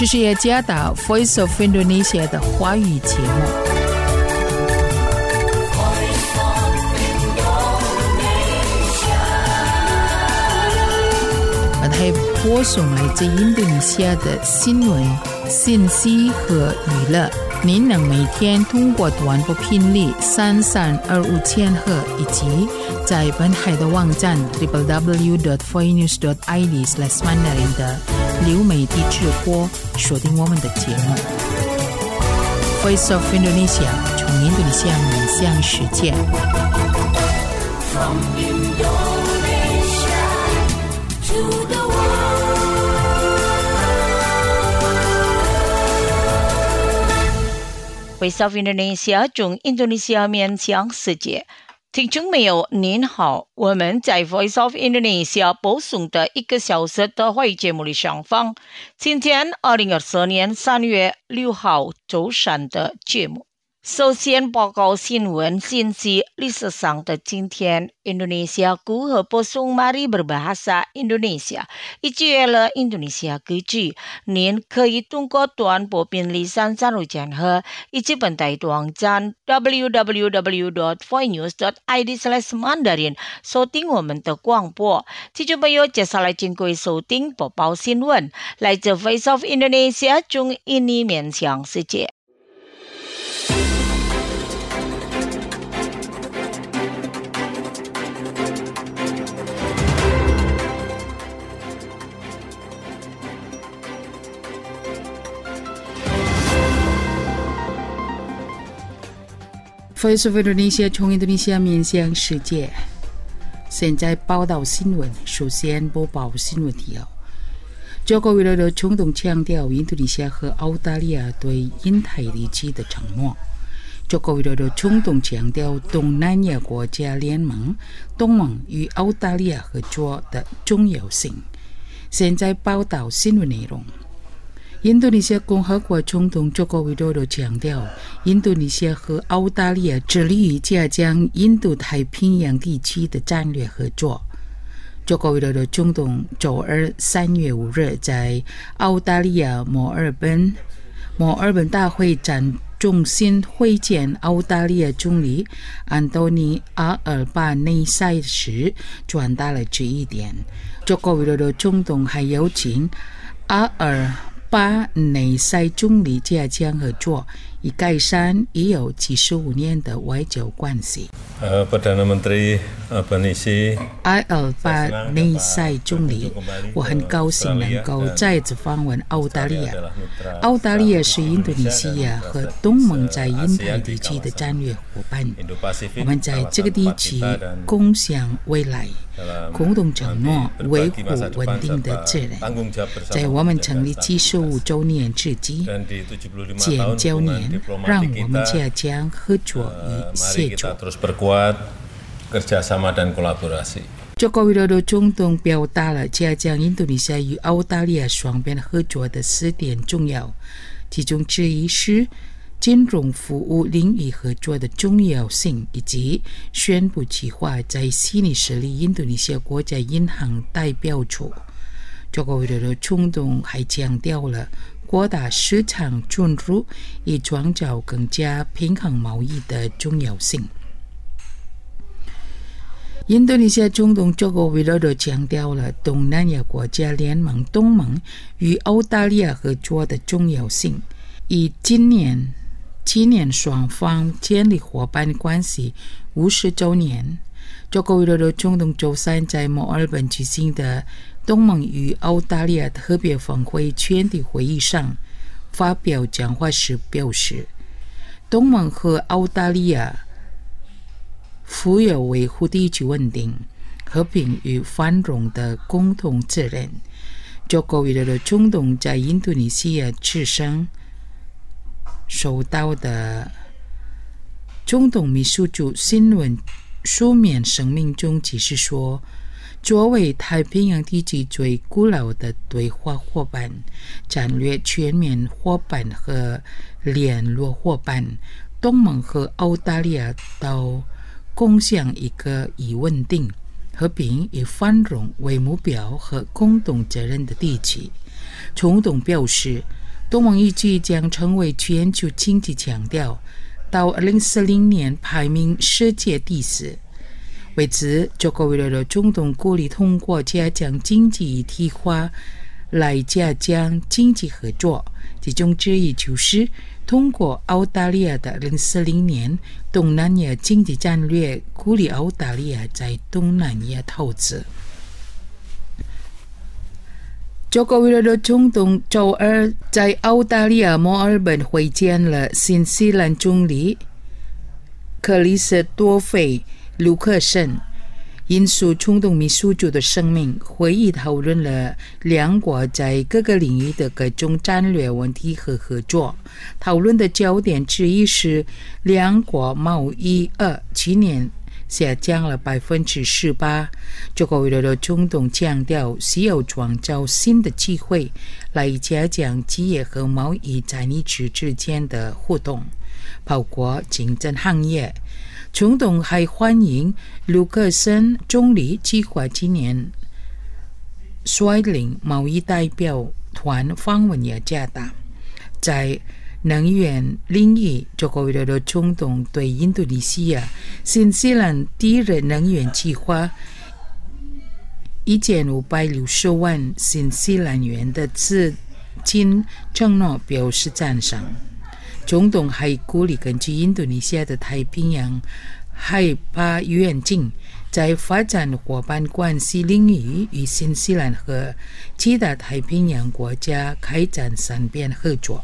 这是耶加达 Voice of Indonesia 的华语节目。它播送来自印度尼西亚的新闻、信息和娱乐。您能每天通过短波频率3325千赫以及在本海的网站 www.voinews.id/mandarin 的流媒体直播锁定我们的节目。Voice of Indonesia 从印度尼西亚面向世界。From Indonesia to the Voice of Indonesia 从印度尼西亚面向世界。听众朋友您好，我们在 Voice of Indonesia 播送的1个小时的华语节目里上方。今天2024年3月6号周三的节目。首先报告新闻信息。历史上的今天，印度尼西亚如何播送 Mari Berbahasa Indonesia 以及了印度尼西亚歌曲。您可以通过短波频率3325千赫以及本台网站 www.voinews.id/mandarin 收听我们的广播。听众朋友，接下来请各位收听播报新闻，来自 Voice of Indonesia 从印尼面向世界。 Voice of Indonesia 从印度尼西亚面向世界。现在报道新闻，首先播报新闻提要。中国为了冲动强调印度尼西亚和澳大利亚对印太地区的承诺。中国为了冲动强调东南亚国家联盟、东盟与澳大利亚合作的重要性。现在报道新闻内容。印度尼西亚共和国总统佐科维多多强调，印度尼西亚和澳大利亚致力于加强印度太平洋地区的战略合作。佐科维多多总统周二3月5日在澳大利亚墨尔本大会展中心会见澳大利亚总理安东尼·阿尔巴内塞时传达了这一点。佐科维多多总统还邀请阿尔巴内塞总理加强合作，以改善已有75年的外交关系。 Perdana Menteri Albanese 阿尔巴内塞总理，我很高兴能够再次访问澳大利亚。澳大利亚是印度尼西亚和东盟在印太地区的战略伙伴，我们在这个地区共享未来，共同承诺维护稳定的责任。在我们成立75周年之际，建交年，让我们加强合作与协作。佐科维多多总统表达了加强印度尼西亚与澳大利亚双边合作的4点重要，其中之一是金融服务领域合作的重要性，以及宣布计划在悉尼设立印度尼西亚国家银行代表处。佐科维多多总统还强调了扩大市场准入以创造更加平衡贸易的重要性。印度尼西亚总统佐科维多多强调了东南亚国家联盟东盟与澳大利亚合作的重要性，以今年双方建立伙伴关系50周年。佐科维多多总统周三在墨尔本举行的东盟与澳大利亚特别峰会全体会议上发表讲话时表示，东盟和澳大利亚负有维护地区稳定、和平与繁荣的共同责任。佐科维多多总统在印度尼西亚之上收到的总统秘书处新闻书面声明中解释说，作为太平洋地区最古老的对话伙伴、战略全面伙伴和联络伙伴，东盟和澳大利亚都共享一个以稳定、和平与繁荣为目标和共同责任的地区。总统表示， 东盟预计将成为全球经济强调，到2040年排名世界第4。为此，中国为了中东鼓励通过加强经济一体化来加强经济合作，其中之一就是通过澳大利亚的2040年东南亚经济战略，鼓励澳大利亚在东南亚投资。中国为了中东周二在澳大利亚墨尔本会见了新西兰总理克里斯多菲卢克森，因素中东民主主的生命，会议讨论了两国在各个领域的各种战略问题和合作。讨论的焦点之一是两国贸易去年下降了18%。中国为了中东强调需要创造新的机会，来加强企业和贸易在彼此之间的互动，包括竞争行业。中东还欢迎卢克森总理计划今年率领贸易代表团访问雅加达。在能源领域，中国为了中东对印度尼西亚、新西兰第一能源计划1560万新西兰元的资金承诺表示赞赏。中东还鼓励根据印度尼西亚的太平洋海拔远景，在发展伙伴关系领域与新西兰和其他太平洋国家开展三边合作。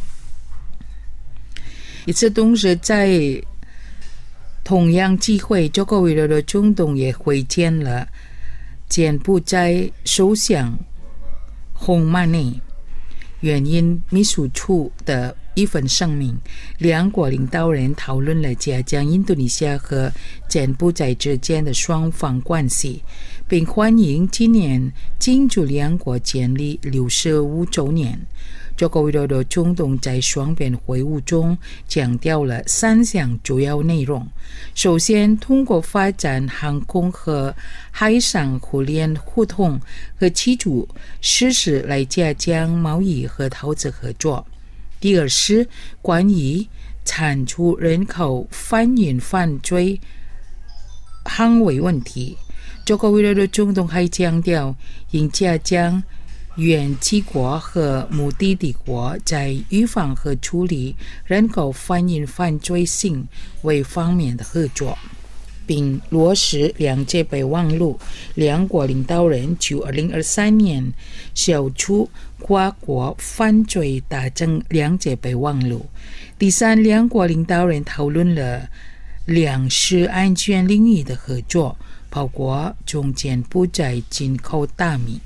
与此同时，在同样机会，中国为了中东也会见了柬埔寨首相洪玛尼。原因秘书处的一份声明，两国领导人讨论了加强印度尼西亚和柬埔寨之间的双方关系，并欢迎今年庆祝两国建立65周年。中国为了中东在双边会晤中强调了3项主要内容。首先，通过发展航空和海上互联互通和基础设施来加强贸易和投资合作。第二是关于铲除人口贩运犯罪行为问题。中国为了中东还强调应加强远期国和目的地国在预防和处理人口贩运犯罪行为方面的合作，并落实两界备忘录。两国领导人就2023年消除跨国犯罪达成两界备忘录。第三，两国领导人讨论了粮食安全领域的合作，包括从柬埔寨进口大米。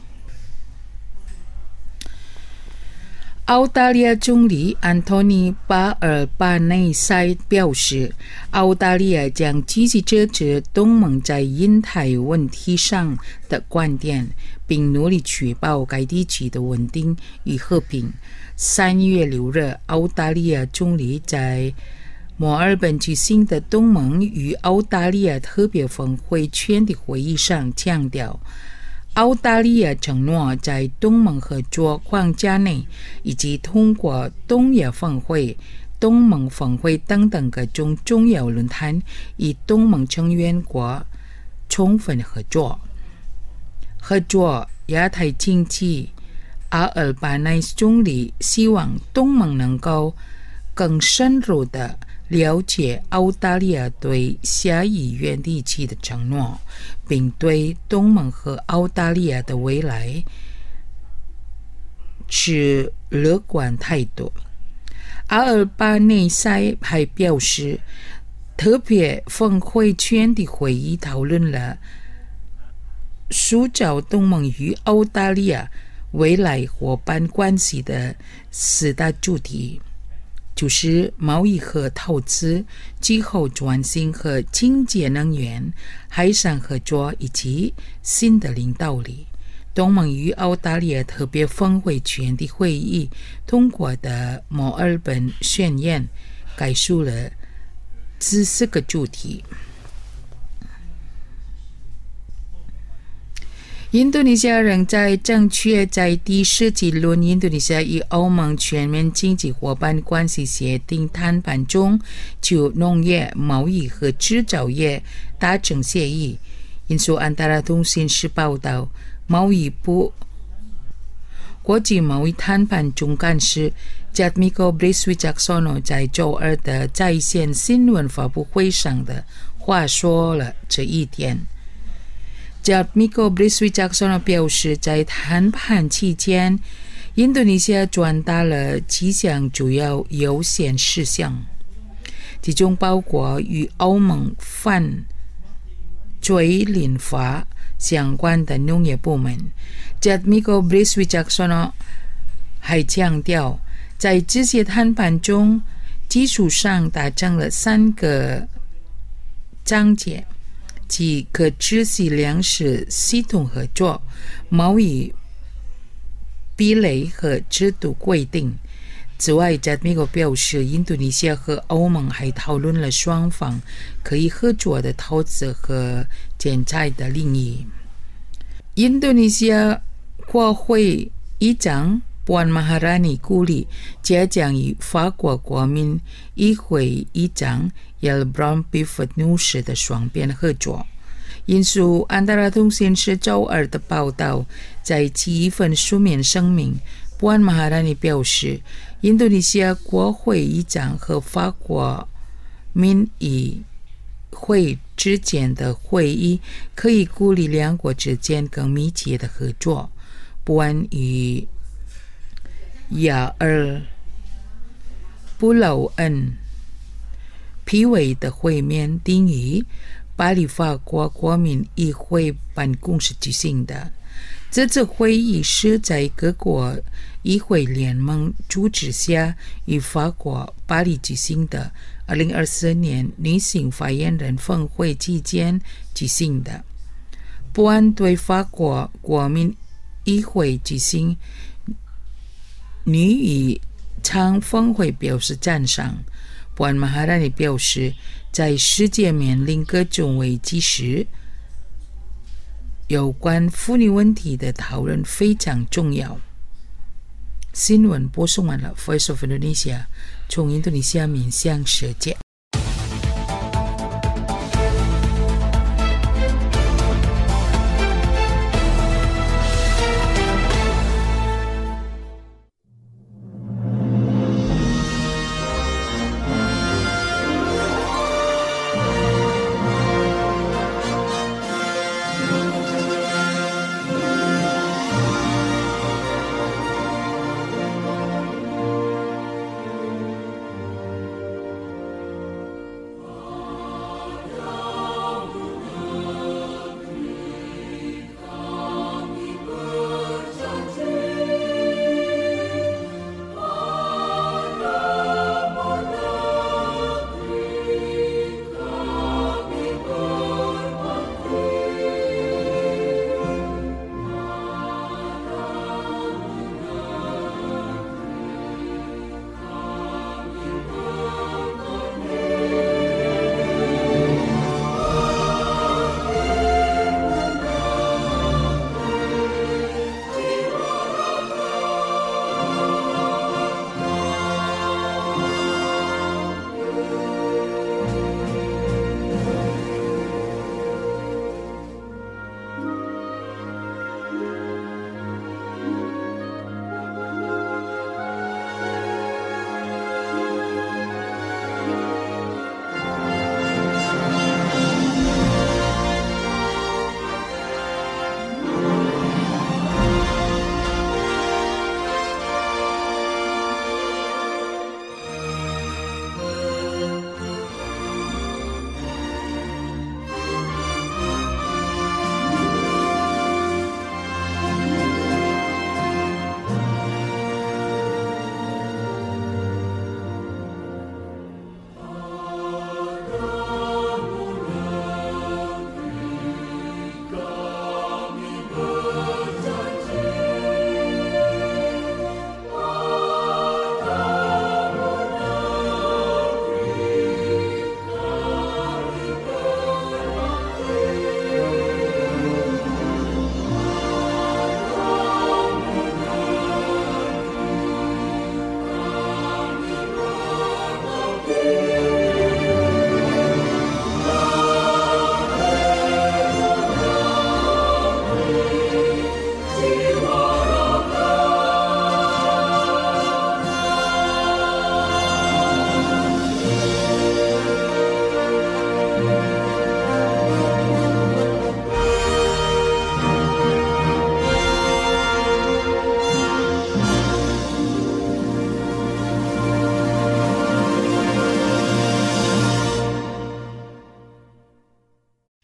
澳大利亚总理安东尼·巴尔巴内塞表示，澳大利亚将积极支持东盟在印太问题上的观点，并努力确保该地区的稳定与和平。3月6日，澳大利亚总理在墨尔本举行的东盟与澳大利亚特别峰会全体会议上强调，澳大利亚承诺在东盟合作框架内，以及通过东亚峰会、东盟峰会等等各种重要论坛，与东盟成员国充分合作亚太经济。阿尔巴内斯总理希望东盟能够更深入地了解澳大利亚对下议院地区的承诺，并对东盟和澳大利亚的未来持乐观态度。阿尔巴内塞还表示，特别峰会全体会议讨论了塑造东盟与澳大利亚未来伙伴关系的4大主题，就是贸易和投资、气候转型和清洁能源、海上合作以及新的领导力。东盟与澳大利亚特别峰会全体会议通过的墨尔本宣言概述了这4个主题。 印度尼西亚仍在正确在第17轮印度尼西亚与欧盟全面经济伙伴关系协定谈判中就农业、贸易和制造业达成协议。印度安达拉通讯社报道，贸易部国际贸易谈判总干事 Jatmiko Briswijaksono 在周二的在线新闻发布会上的话说了这一点。Jatmiko Briswijaksono 表示，在谈判期间，印度尼西亚转达了几项主要优先事项，其中包括与欧盟反追领法相关的农业部门。Jatmiko Briswijaksono 还强调，在这些谈判中，基础上达成了3个章节，即可持续粮食系统合作、贸易壁垒和制度规定。此外，Jatmiko表示，印度尼西亚和欧盟还讨论了双方可以合作的投资和建材的领域。印度尼西亚国会议长Puan Maharani鼓励加强与法国国民议会议长 Yelbron Bifut 女士的双边合作。印度安达拉通讯社周二的报道，在其一份书面声明，Puan Maharani 表示，印度尼西亚国会议长和法国民议会之间的会议可以鼓励两国之间更密切的合作。Puan与亚尔布劳恩批委的会面定于巴黎法国国民议会办公室举行的。这次会议是在各国议会联盟主持下于法国巴黎举行的2024年女性发言人峰会期间举行的。不安对法国国民议会举行女议场峰会表示赞赏。不安马哈拉尼表示，在世界面临各种危机时，有关妇女问题的讨论非常重要。新闻播送完了 Voice of Indonesia 从印度尼西亚面向世界。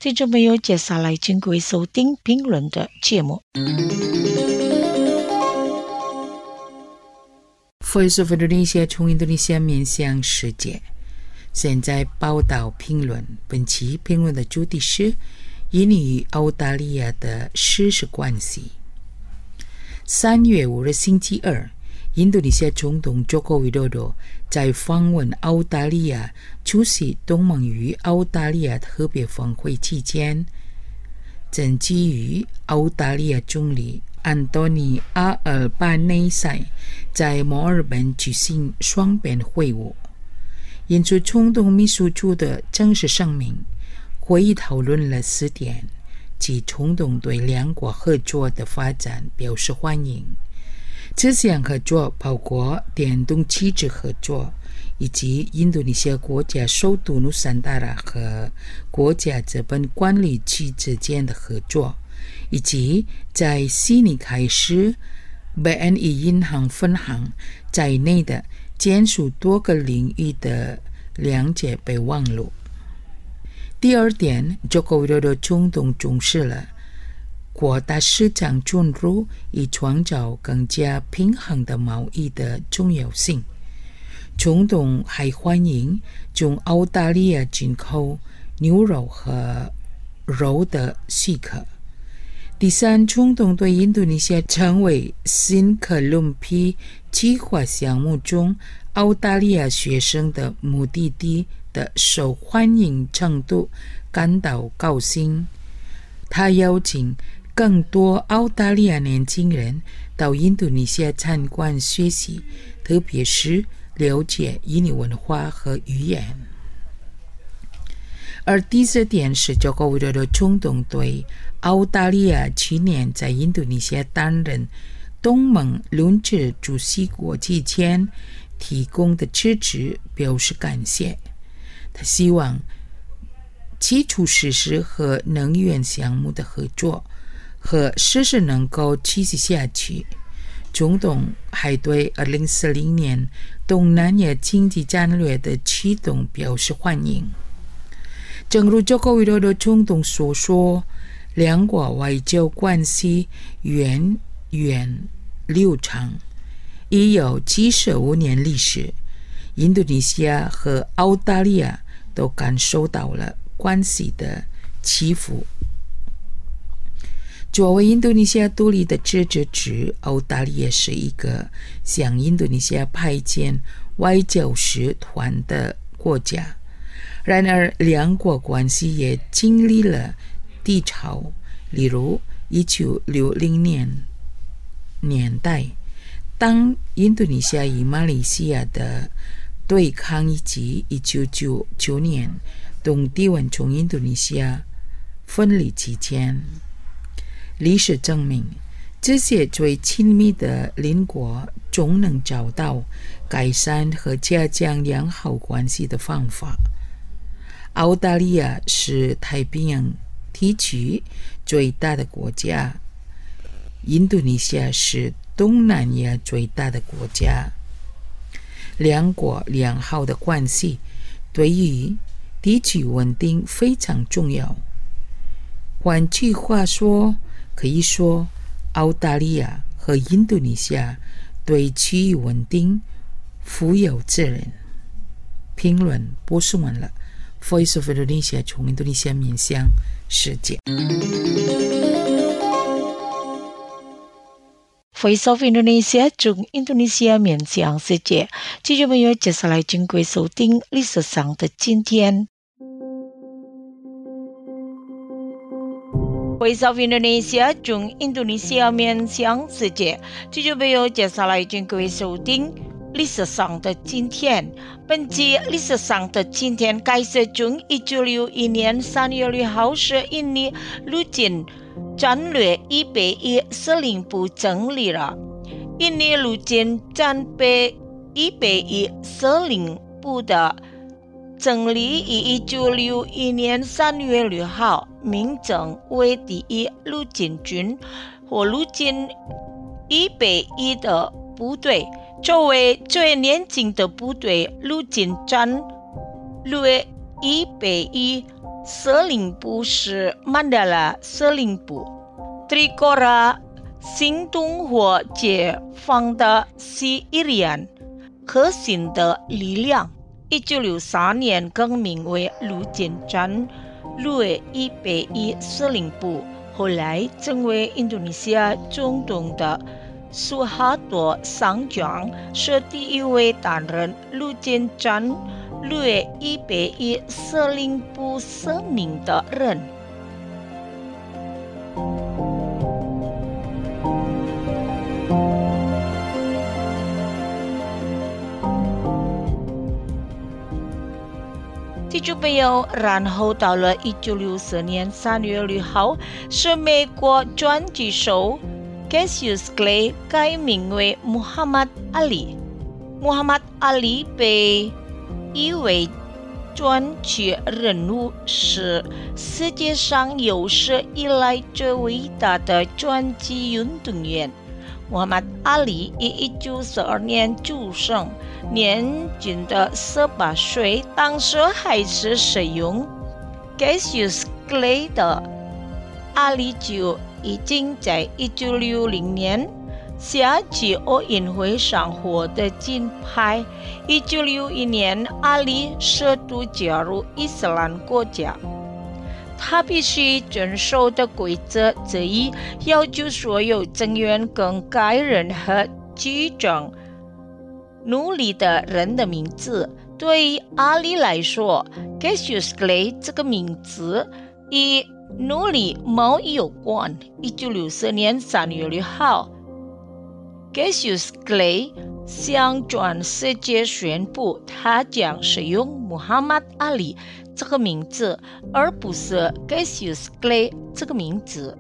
听众朋友，接下来请各位收听评论的节目。 Voice of Indonesia 从印度尼西亚面向世界。现在报道评论，本期评论的主题是印尼与澳大利亚的事实关系。3月5日星期二，印度尼西亚总统 Joko Widodo 在访问澳大利亚出席东盟与澳大利亚特别峰会期间，正基于澳大利亚总理安东尼阿尔巴内塞在墨尔本举行双边会晤。印出总统秘书处的正式声明，会议讨论了4点，即总统对两国合作的发展表示欢迎。这项合作包括电动汽车合作，以及印度尼西亚国家首都努桑达拉和国家资本管理局之间的合作，以及在悉尼开始 BNI 银行分行在内的建设多个领域的谅解备忘录。第二点，Joko Widodo总统重视了扩大市场准入以创造更加平衡的贸易的重要性。总统还欢迎从澳大利亚进口牛肉和肉的许可。第三，总统对印度尼西亚成为新哥伦比计划项目中澳大利亚学生的目的地的受欢迎程度感到高兴。他邀请更多澳大利亚年轻人到印度尼西亚参观学习，特别是了解印尼文化和语言。而第4点是Joko Widodo总统对澳大利亚去年在印度尼西亚担任东盟轮值主席国期间提供的支持表示感谢。他希望基础设施和能源项目的合作和事实能够继续下去。总统还对2040年东南亚经济战略的启动表示欢迎。正如Joko Widodo总统所说，两国外交关系源远流长，已有75年历史。印度尼西亚和澳大利亚都感受到了关系的起伏。作为印度尼西亚独立的自治区，澳大利亚是一个向印度尼西亚派遣外交使团的国家。然而，两国关系也经历了低潮，例如1960年代，当印度尼西亚与马来西亚的对抗，以及1999年东帝汶从印度尼西亚分离期间。历史证明，这些最亲密的邻国总能找到改善和加强良好关系的方法。澳大利亚是太平洋地区最大的国家，印度尼西亚是东南亚最大的国家。两国良好的关系对于地区稳定非常重要。换句话说，可以说澳大利亚和印度尼西亚对区域稳定负有责任。评论播送完了。Voice of Indonesia 从印度尼西亚面向世界。 Voice of Indonesia 从印度尼西亚面向世界。听众朋友，接下来请各位收听历史上的今天。Voice of Indonesia 从印度尼西亚面向世界。听众朋友，接下来请各位收听历史上的今天。本期历史上的今天开始从1961年3月6号是印尼陆军战略101司令部成立了。印尼陆军战备101司令部的成立于1961年3月6号，名称为第一陆军军或陆军101的部队。作为最年轻的部队，陆军战略101 司令部是曼德拉司令部。Trikora 行动或解放的西伊利安核心的力量。1963年更名为陆军战略101司令部，后来成为印度尼西亚总统的苏哈多上将是第一位担任陆军战略101司令部司令的人。听众朋友，然后到了1964年3月6号，是美国狙击手 Cassius Clay 改名为 Muhammad Ali。Muhammad Ali 被誉为传奇人物，是世界上有史以来最伟大的拳击运动员。Muhammad Ali 于1942年出生，年仅的18岁，当时还是使用 Cassius Clay 的阿里就已经在1960年夏季奥运会上获得金牌。1961年，阿里首度加入伊斯兰国家。他必须遵守的规则之一，要求所有成员更改任何举证奴隶的人的名字。对于阿里来说 Cassius Clay 这个名字与奴隶贸易有关。1964年3月6号 Cassius Clay 向全世界宣布，他将使用 Muhammad Ali 这个名字，而不是 Cassius Clay 这个名字。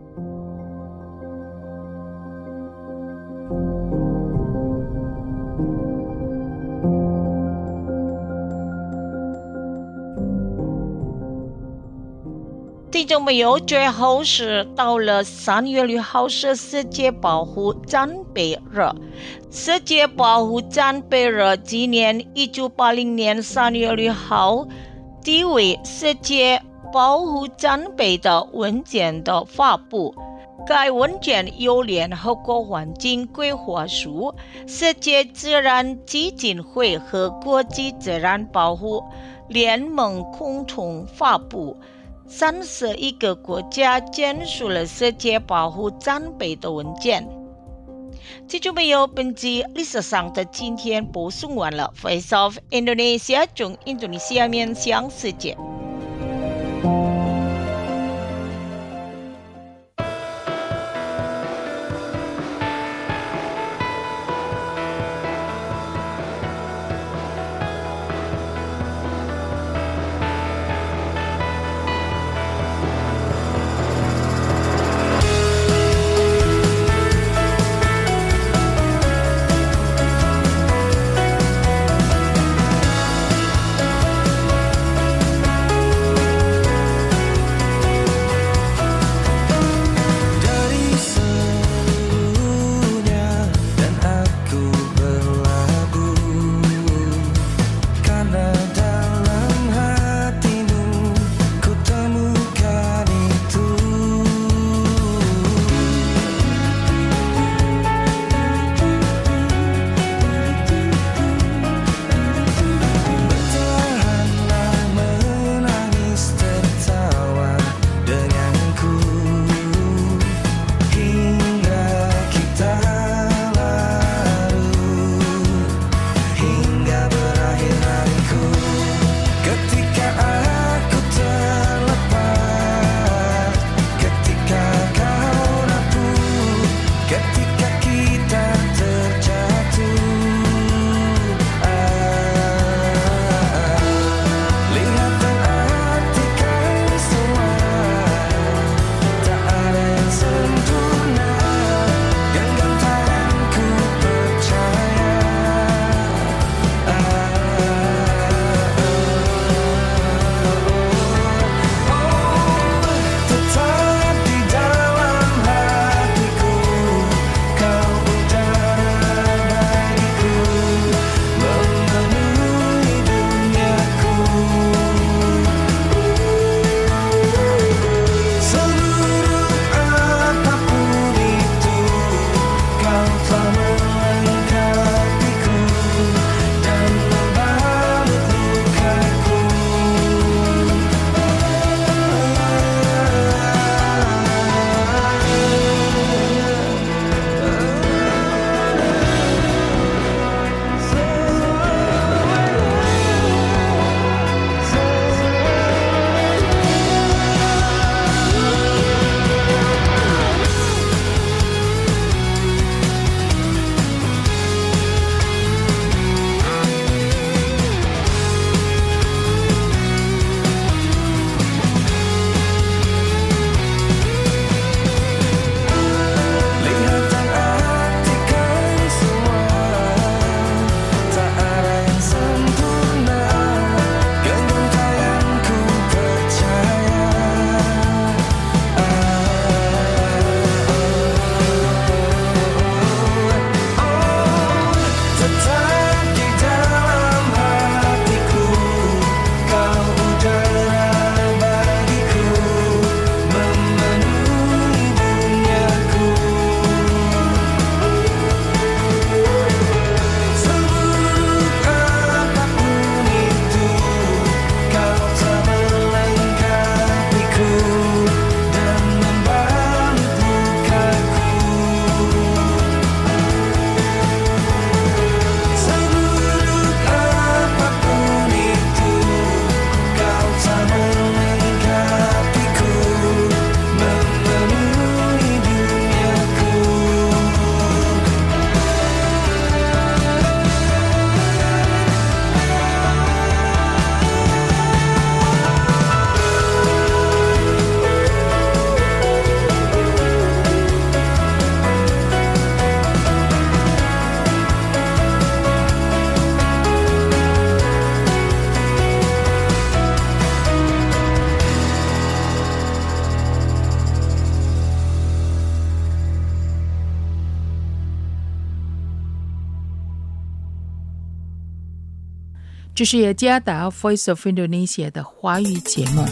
听众朋友，最后是到了3月6号是世界保护战备日。世界保护战备日纪念1980年3月6号第一位世界保护战备的文件的发布。该文件由联合国环境规划署、世界自然基金会和国际自然保护联盟共同发布。31个国家签署了世界保护战备的文件。听众朋友，本集历史上的今天播送完了。Voice of Indonesia 从印度尼西亚面向世界。 这是雅加达 Voice of Indonesia 的华语节目。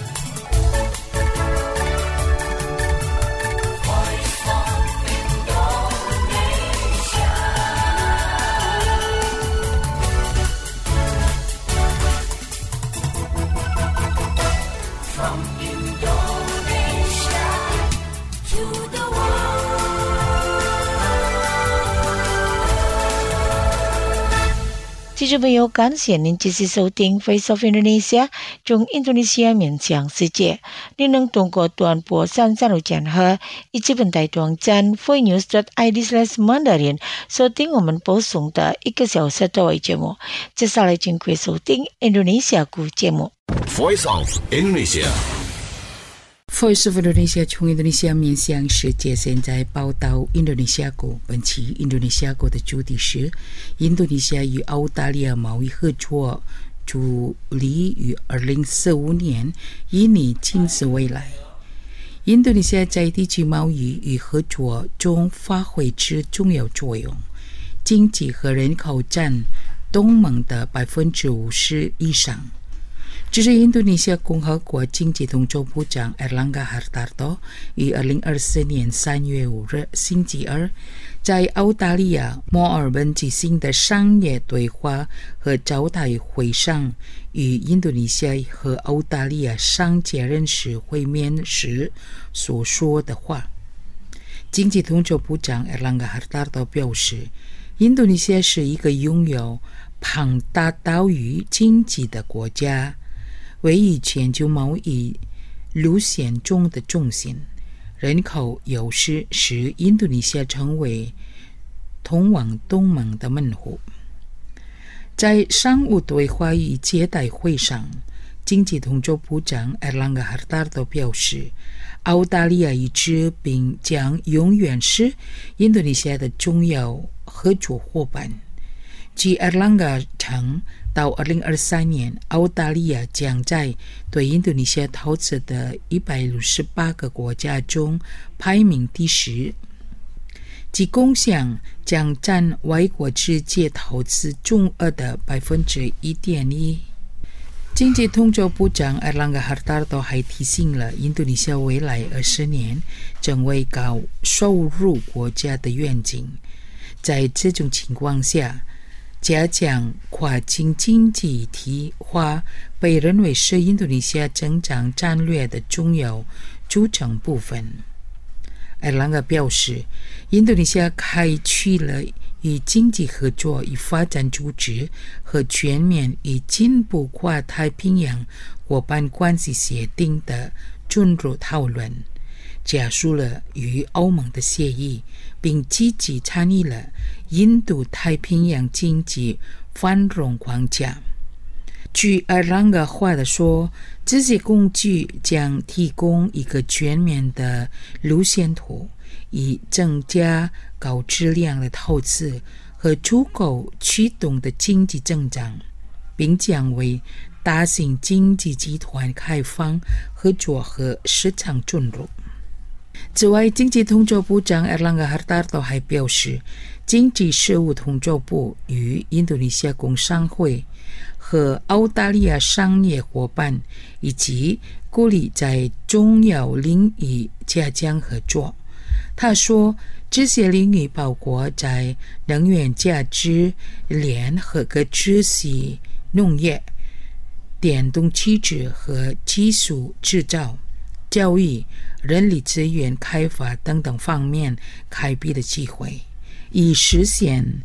听众朋友，感谢您继续收听 Voice of Indonesia 从印度尼西亚面向世界。您能通过短波336键和以及本台网站 voinews.id/mandarin 收听我们播送的1个小时的节目。接下来请各位收听印度尼西亚语节目。 Voice of Indonesia。Voice of Indonesia 从印度尼西亚面向世界，现在报道印度尼西亚国。本期印度尼西亚国的主题是印度尼西亚与澳大利亚贸易合作助力于2045年以你近视未来。印度尼西亚在地区贸易与合作中发挥着重要作用，经济和人口占东盟的50%以上。这是印度尼西亚共和国经济统筹部长 Erlangga Hartarto 于2024年3月5日星期二在澳大利亚墨尔本举行的商业对话和招待会上与印度尼西亚和澳大利亚商界人士会面时所说的话。经济统筹部长 Erlangga Hartarto 表示，印度尼西亚是一个拥有庞大岛屿经济的国家，位于全球贸易路线中的中心，人口优势使印度尼西亚成为通往东盟的门户。在商务对话与接待会上，经济统筹部长 Erlangga Hartarto 表示，澳大利亚一直并将永远是印度尼西亚的重要合作伙伴。据 Erlangga 称，到2023年，澳大利亚将在对印度尼西亚投资的168个国家中排名第10，其贡献将占外国直接投资总额的1.1%。经济统筹部长 Erlangga Hartarto 还提醒了印度尼西亚未来20年成为高收入国家的愿景。在这种情况下，加强跨境经济体化被认为是印度尼西亚增长战略的重要组成部分。Erlangga 表示，印度尼西亚开启了与经济合作与发展组织和全面与进步跨太平洋伙伴关系协定的深入讨论，加速了与欧盟的协议，并积极参与了印度太平洋经济繁荣框架。据 Erlangga 话的说，这些工具将提供一个全面的路线图，以增加高质量的投资和足够驱动的经济增长，并将为大型经济集团开放合作和市场准入。此外，经济统筹部长 Erlangga Hartarto 还表示，经济事务统筹部与印度尼西亚工商会和澳大利亚商业伙伴以及鼓励在重要领域加强合作。他说，这些领域包括在能源价值链和可持续农业、电动汽车和技术制造、教育、人力资源开发等等方面开辟的机会，以实现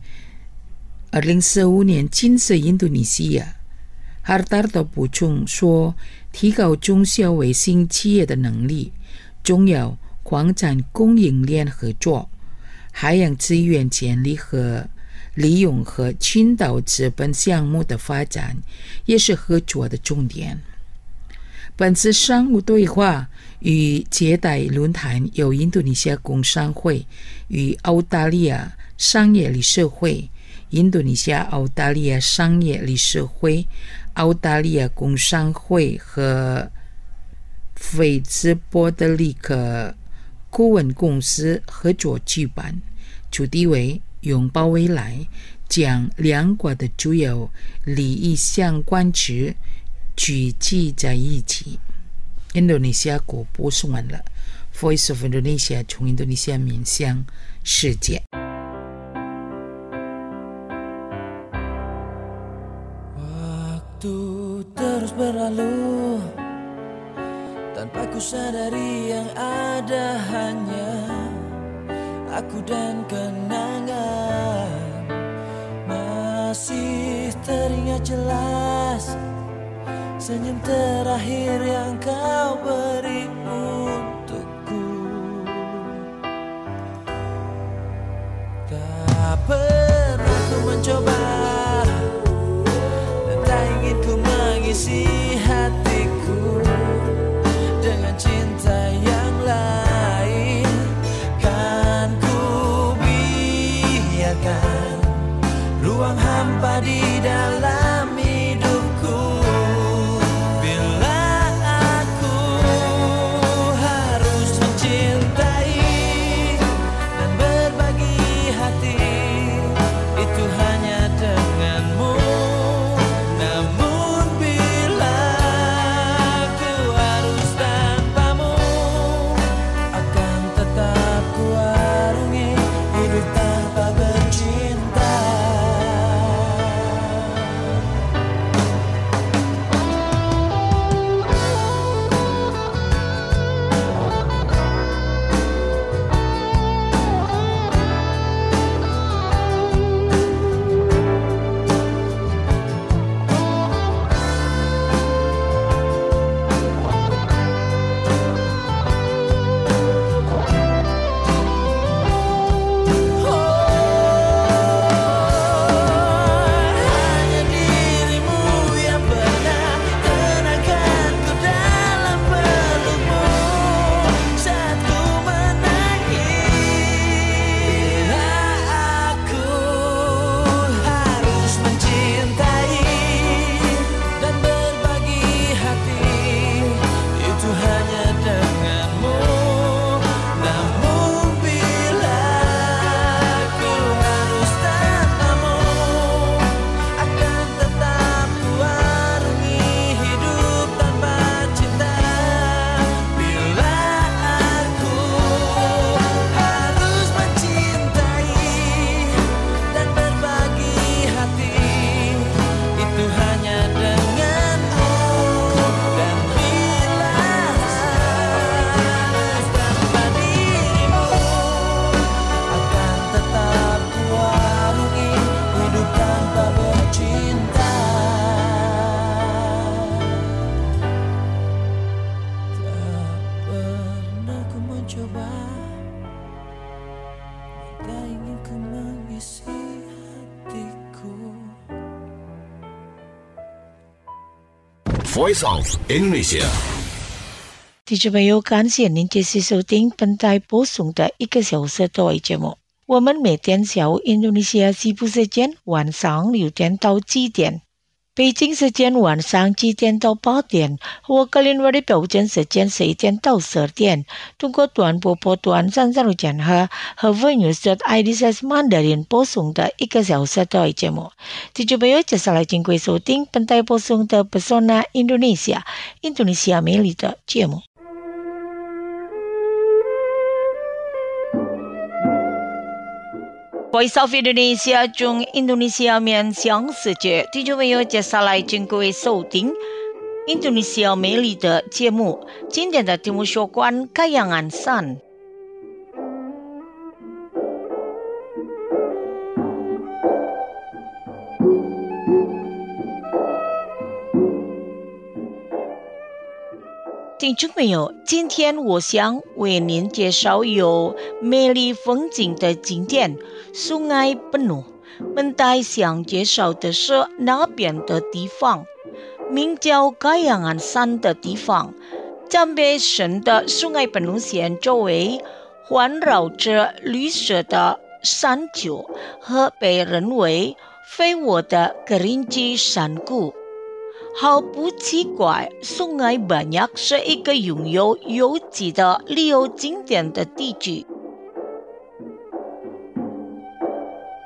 2045年建设印度尼西亚。Hartarto 补充说，提高中小微型企业的能力，重要矿产供应链合作、海洋资源建立和利用和群岛资本项目的发展也是合作的重点。本次商务对话与接待论坛由印度尼西亚工商会与澳大利亚商业理事会、印度尼西亚澳大利亚商业理事会、澳大利亚工商会和菲兹波德利克顾问公司合作举办，主题为拥抱未来，将两国的主要利益相关值聚集在一起。印度尼西亚国播送完了 Voice of Indonesia 从印度尼西亚面向世界。 Waktu terus berlalu tanpa ku sadari yang ada hanya aku dan kenangan. Masih teringat jelas senyum terakhir yang kau beri untukku. Tak pernah ku mencoba dan tak ingin ku mengisi hatiku dengan cinta yang lain. Kan ku biarkan ruang hampa di dalam hidupku. Bila aku harus mencintai dan berbagi hati, itu hanya denganmu. Namun bila aku harus tanpamu, akan tetap ku arungi hidup tanpa bercinta. Hanya dirimu yang pernah tenangkanku dalam pelukmu saat ku menangis. Bila aku harus mencintai dan berbagi hati, itu hanya denganmu. Namun bila aku harus tanpamu, akan tetap ku arungi hidup tanpa cinta. Bila aku harus mencintai dan berbagi hati, itu hanya denganmu. Dan bila harus tanpa dirimu, akan tetap ku arungi hidup tanpa bercinta. Tak pernah ku mencoba, tak ingin ku mengisi hatiku. Voice of Indonesia。 听众朋友，感谢您继续收听本台播送的1个小时多的节目。我们每天下午印度尼西亚西部时间晚上6点到7点，北京时间晚上7点到8点，和格林威治标准时间11点到12点，通过短波波段33路线和 News.IDS Mandarin 播送的1个小时多的节目。听众朋友，接下来请贵收听本台播送的 Pesona Indonesia 印度尼西亚美丽的节目。Voice of Indonesia 从印度尼西亚面向世界，听众朋友，接下来请各位收听印度尼西亚美丽的节目。今天的题目有关Kayangan山。听众朋友，今天我想为您介绍有美丽风景的景点Sungai Penuh。本台想介绍的是那边的地方，名叫Kayangan山的地方，站北省的Sungai Penuh县周围环绕着绿色的山丘和被认为非我的Kerinci山谷。毫不奇怪，Sungai Banyak是一个拥有优质的旅游景点的地区。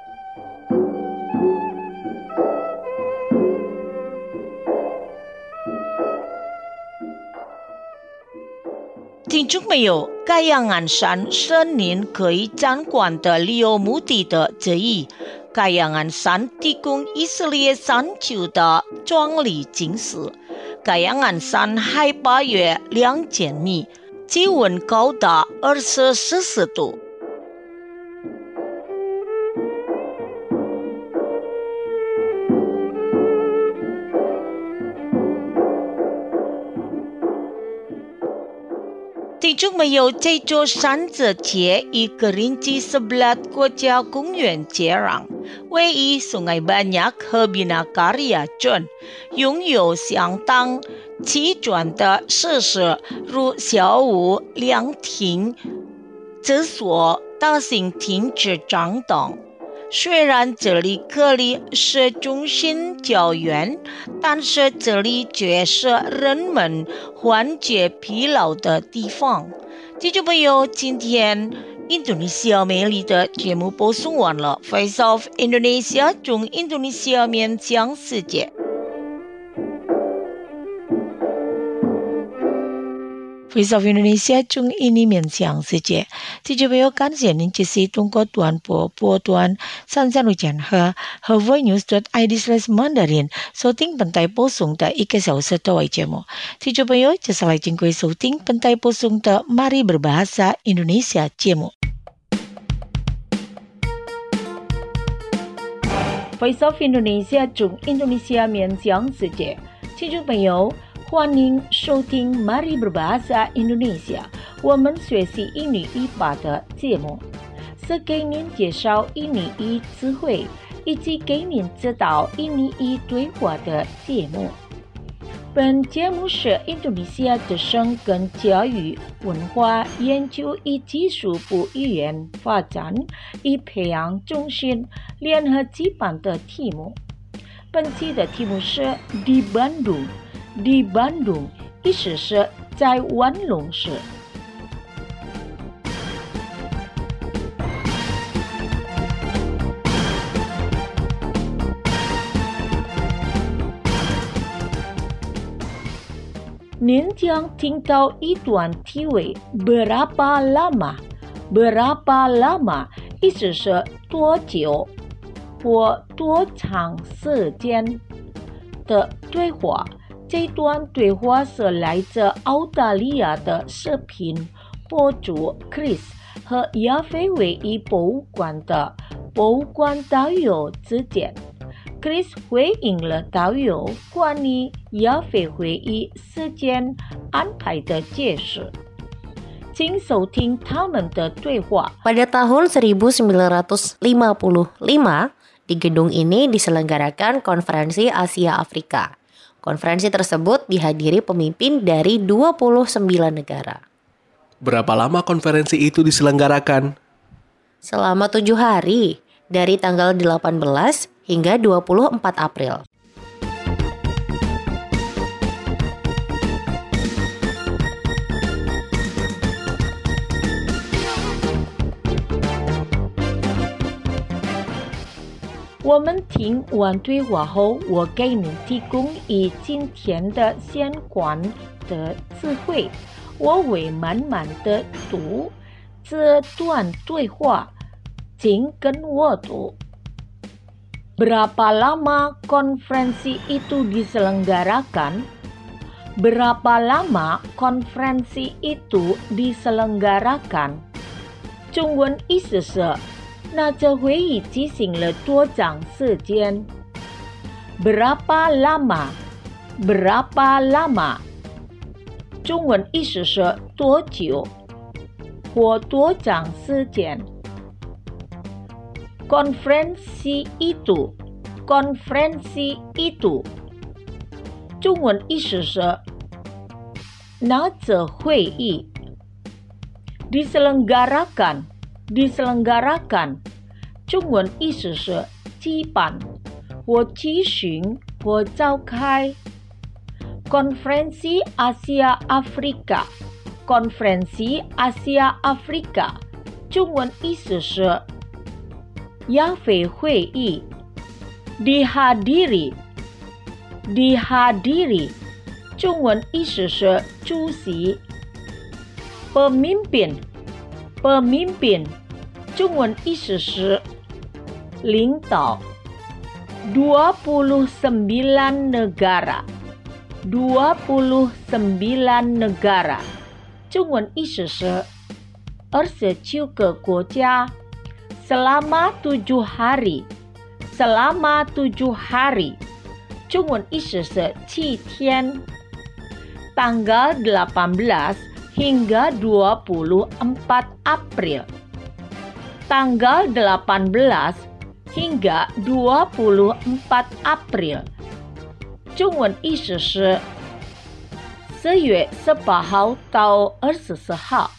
听众朋友，盖亚安山是您可以参观的旅游目的地之一。盖亚安山提供以色列山丘的壮丽景色。盖亚安山海拔约2000米，气温高达20摄氏度。听众朋友，这座山之间与格林基11国家公园接壤，位于Sungai Banyak和Binacarya镇，拥有相当齐全的设施，如小屋、凉亭、厕所、大型停车场等。虽然这里距离市中心较远，但是这里却是人们缓解疲劳的地方。听众朋友，今天印度尼西亚美丽的节目播送完了。Voice of Indonesia 中印度尼西亚面向世界。Voice of Indonesia 中印尼面向世界，听众朋友，感谢您这次通过短波段33.2和 voinews.id/Mandarin 收听本台播送的1个小时的外节目。听众朋友，接下来请各位收听本台播送的 Mari Berbahasa Indonesia 节目。Voice of Indonesia 中印度尼西亚面向世界，听众朋友，欢迎收听 Mari Berbahasa Indonesia 我们学习印尼语法的节目，是给您介绍印尼语词汇以及给您指导印尼语对话的节目。本节目是印度尼西亚之声跟教育、文化研究与技术部语言发展与培养中心联合举办的题目。本期的题目是Di Bandung。Di Bandung 意思是在万隆市。您将听到一段题为 Berapa lama 意思是多久或多长时间的对话。这段对话是来自澳大利亚的视频博主 Chris 和亚非会议博物馆的博物馆导游之间。Chris 回应了导游关于亚非会议时间安排的解释。请收听他们的对话。 Pada tahun 1955, di gedung ini diselenggarakan Konferensi Asia Afrika. Konferensi tersebut dihadiri pemimpin dari 29 negara. Berapa lama konferensi itu diselenggarakan? Selama 7 hari, dari tanggal 18 hingga 24 April. "我们听完对话后，我给您提供与今天的相关的词汇。我会慢慢的读这段对话，请跟我读。Berapa lama konferensi itu diselenggarakan? Berapa lama konferensi itu diselenggarakan? 中文意思是那这会议进行了多长时间 ？Berapa lama？ Berapa lama？ 中文意思是多久或多长时间。Konferensi itu， konferensi itu， 中文意思是那这会议。Diselenggarakan， diselenggarakan， 中文意思是举办或举行或召开。Konferensi Asia Afrika， konferensi Asia Afrika， 中文意思是亚非会议。Dihadiri， dihadiri， 中文意思是出席。 pemimpin, pemimpin, 中文意思是领导。29 negara, 29 negara, 中文意思是29个国家。Selama 7 hari, selama 7 hari, 中文意思是7天。Tanggal 18 hingga 24 April, tanggal 18 hingga 24 April, 中文意思是4月18号到24号。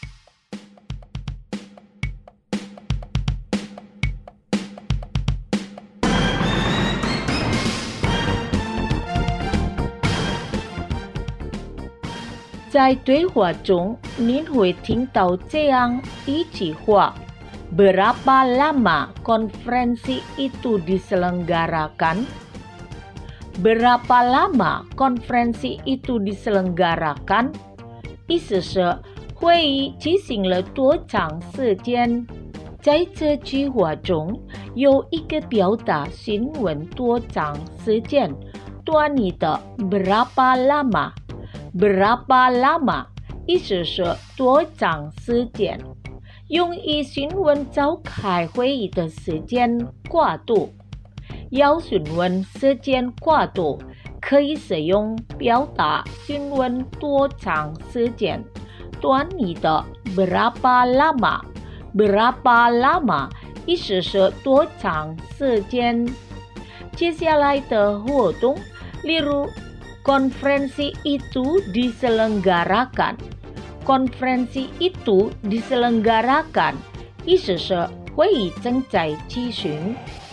在对话中，您会听到这样一句话：Berapa lama konferensi itu diselenggarakan? Berapa lama konferensi itu diselenggarakan? 意思是会议进行了多长时间？在这句话中，有一个表达询问多长时间，短语的 berapa lama。Berapa lama 意思是多长时间，用以询问召开会议的时间跨度。要询问时间跨度，可以使用表达询问多长时间短语的 berapa lama。Berapa lama 意思是多长时间。接下来的活动，例如konferensi itu diselenggarakan. Konferensi itu diselenggarakan 意思是会议正在进行。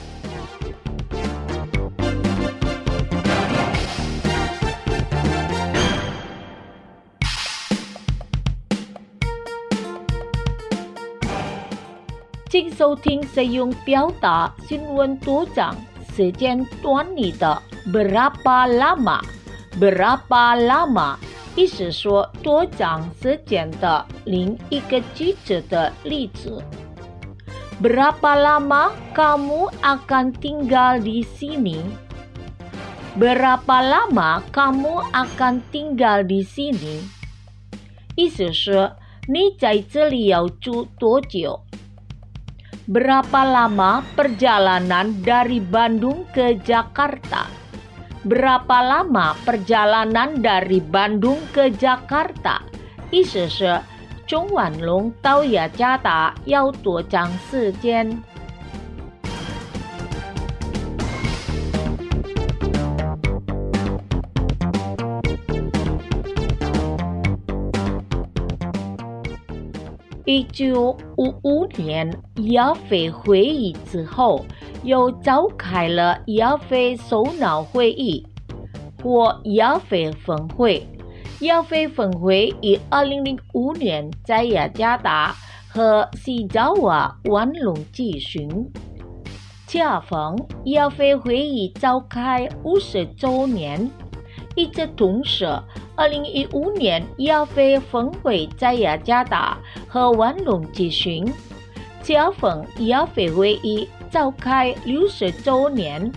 请收听使用表达询问多长时间短语的 berapa lama。Berapa lama 意思说多长时间的另一个句子的例子。Berapa lama kamu akan tinggal di sini? Berapa lama kamu akan tinggal di sini? 意思是你在这里要住多久。Berapa lama perjalanan dari Bandung ke Jakarta?Berapa lama perjalanan dari Bandung ke Jakarta? 意思是从万隆到雅加达要多长时间？1955年亚非会议之后，又召开了亚非首脑会议或亚非峰会。亚非峰会于2005年在雅加达和西爪哇湾龙举行。恰逢亚非会议召开50周年，与此同时，2015年亚非峰会在雅加达和湾龙举行。恰逢亚非会议召开60周年。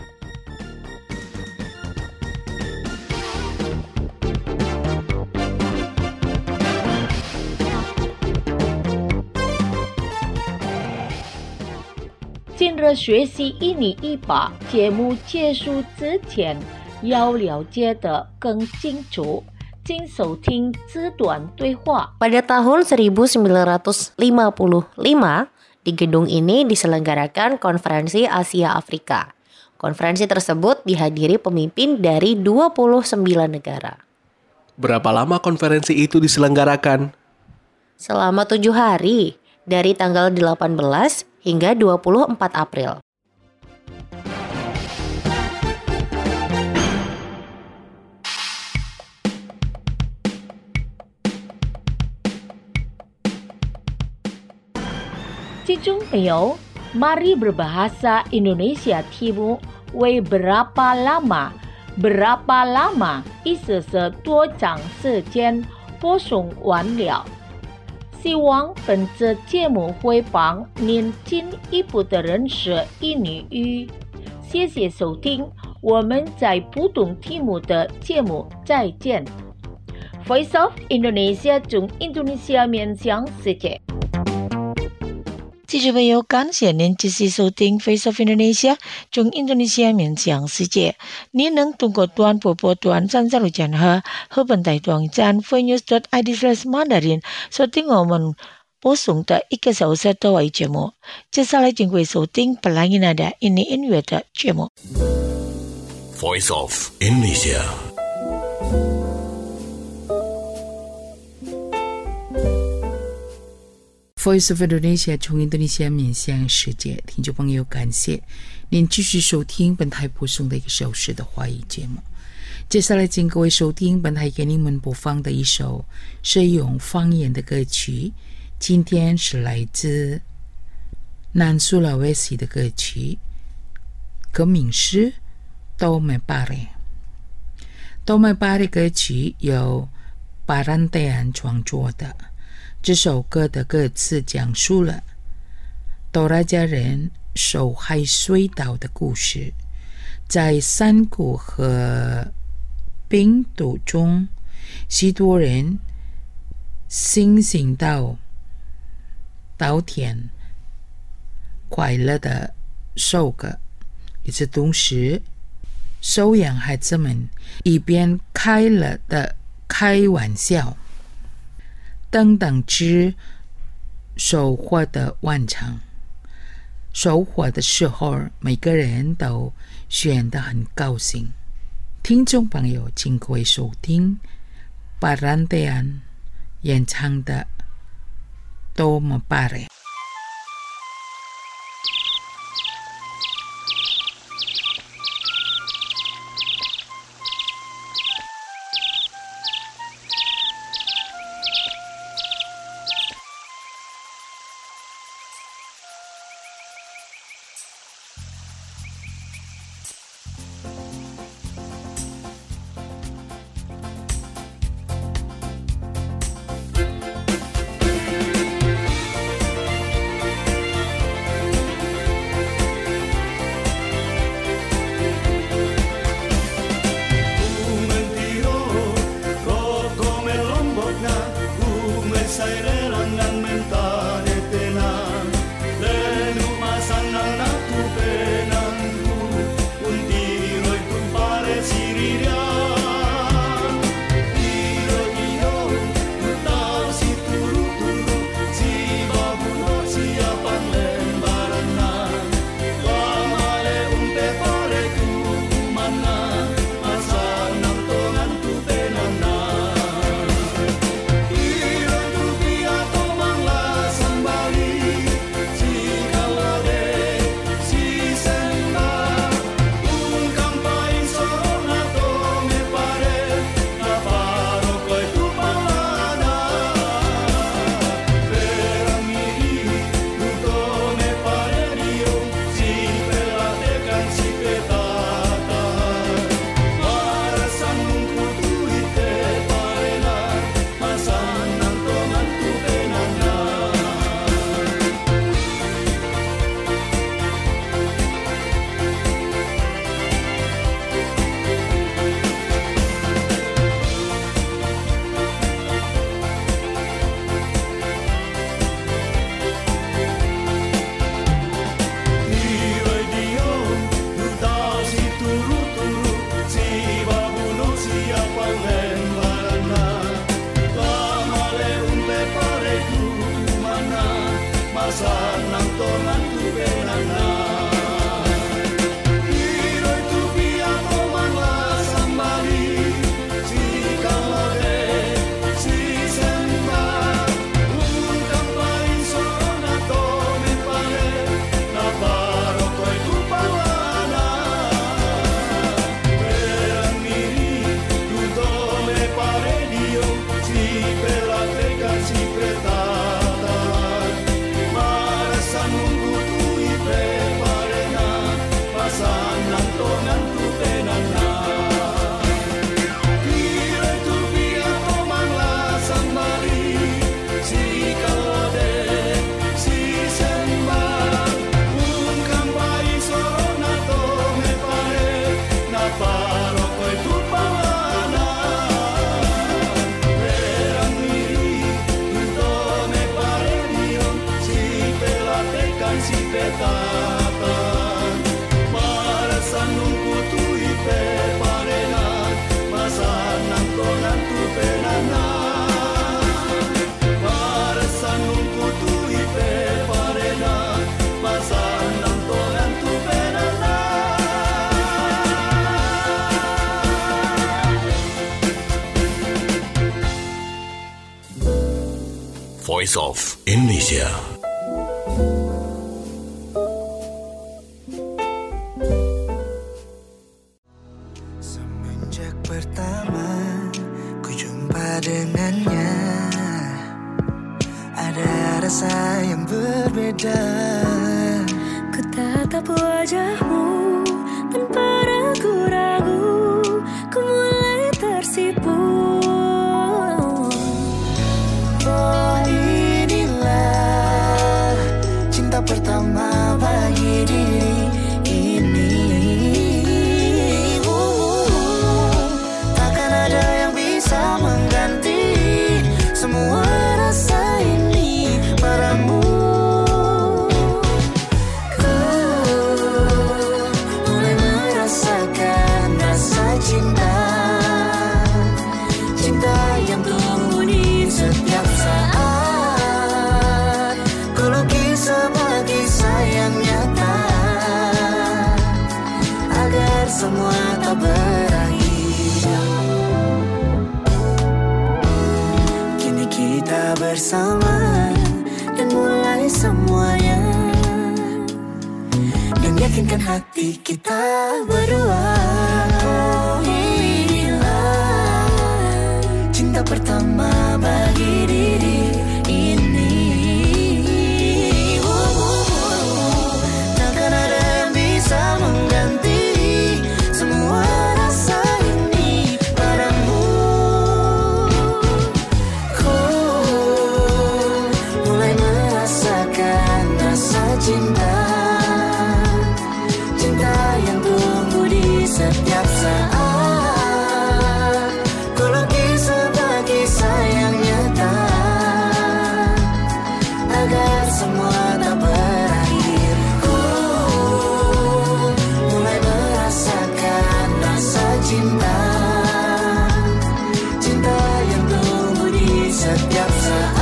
今日学习101节目结束之前，要了解的更清楚，请收听这段对话。 Pada tahun 1955, di gedung ini diselenggarakan Konferensi Asia Afrika. Konferensi tersebut dihadiri pemimpin dari 29 negara. Berapa lama konferensi itu diselenggarakan? Selama 7 hari, dari tanggal 18 hingga 24 April. Mari berbahasa Indonesia Timur. Wei berapa lama? Berapa lama 意思是多长时间，播送完了。 希望本次节目会帮您进一步的认识印尼语。谢谢收听，我们在不同题目的节目再见。Voice of Indonesia 中印度尼西亚面向世界。听众朋友，感谢您继续收听 Voice of Indonesia 中印度尼西亚面向世界。您能通过短波波短暂加入讲和本台网站 voicenews.id/mandarin 收听我们播送的1个小时的外语节目。接下来请各位收听本来音的印尼音乐的节目。 Voice of Indonesia。 Voice of Indonesia 从印度尼西亚面向世界，听众朋友，感谢您继续收听本台播送的1个小时的华语节目。接下来请各位收听本台给你们播放的一首是用方言的歌曲，今天是来自南苏拉威西的歌曲，歌名是 Tome Pare。Tome Pare 歌曲由巴兰戴安创作的。这首歌的歌词讲述了多拉加人受海水岛的故事，在山谷和冰岛中，许多人行行到稻田，快乐的收割，与此同时，收养孩子们一边快乐的开玩笑。等等之收获的完成，收获的时候，每个人都显得很高兴。听众朋友，请各位收听巴兰戴安演唱的《Tome Pare》。 Sama Voice of Indonesia. Semenjak pertama ku jumpa dengannya, ada rasa yang berbeda. Ku tatap wajahmu tanpa ragu-ragu, ku mulai tersipu. Oh, inilah cinta pertama bagi diri ini. Takkan ada yang bisa mengganti semua rasa ini padamu. Ku mulai merasakan rasa cinta, cinta yang tumbuh di setiap saat. Ku lukis sebuah kisah yang nyata agar semua tak berakhir. Kini kita bersama dan mulai semuanya, dan yakinkan hati kita berdua. Oh, inilah cinta pertama bagi diri ini. Takkan ada yang bisa mengganti semua rasa ini padamu. Ku mulai merasakan rasa cinta, cinta yang tumbuh di setiap saat. Ku lukis sebuah kisah yang nyata agar semua tak berakhir. Ku mulai merasakan rasa cinta, cinta yang tumbuh di setiap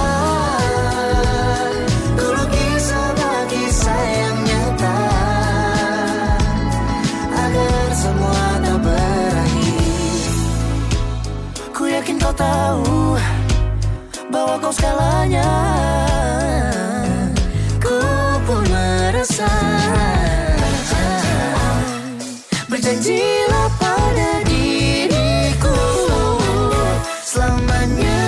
saat. Ku lukis sebuah kisah yang nyata agar semua tak berakhir. Ku yakin kau tahu bahwa kau segalanya. Ku pun merasa, berjanjilah pada diriku selamanya.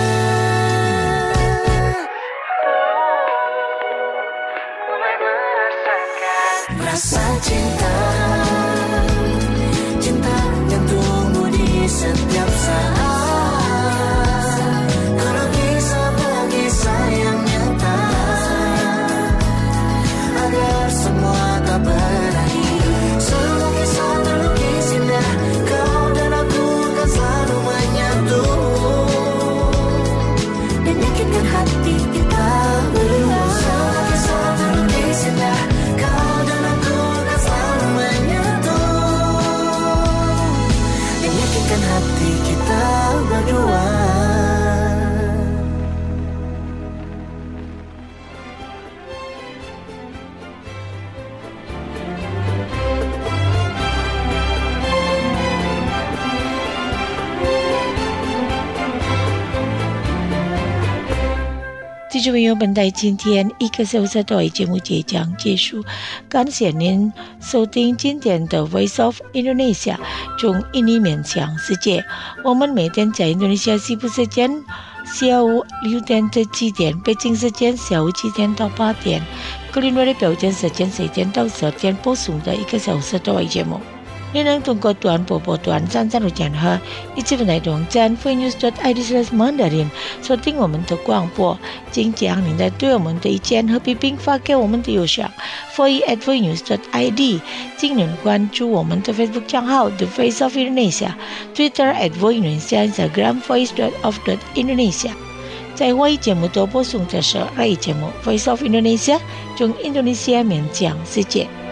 Mulai merasakan rasa cinta, cinta yang tumbuh di setiap saat. Kalau kisah bagi sayang nyata agar semua tak berakhir. Semua kisah terlukis indah, kau dan aku akan selalu menyatu, dan yakinkan hati kita berdua. Semua kisah terlukis indah, kau dan aku akan selalu menyatu, dan yakinkan hati kita berdua. 听众朋友，本台今天1个小时的节目即将结束，感谢您收听今天的 Voice of Indonesia 中印尼面向世界。我们每天在印度尼西亚西部时间下午6点至7点，北京时间下午7点到8点，格林威治标准时间10点到12点播送的1个小时的节目。您能通过短波波段33路线和一直在网站 freenews.id/mandarin 收听我们的广播，请将您的对我们的意见和批评发给我们的邮箱 foi@freenews.id， 请您关注我们的 Facebook 账号 The Voice of Indonesia， Twitter @voindonesia， Instagram voice.of.indonesia。在华语节目的播送的是华语节目 Voice of Indonesia， 中印度尼西亚面向世界。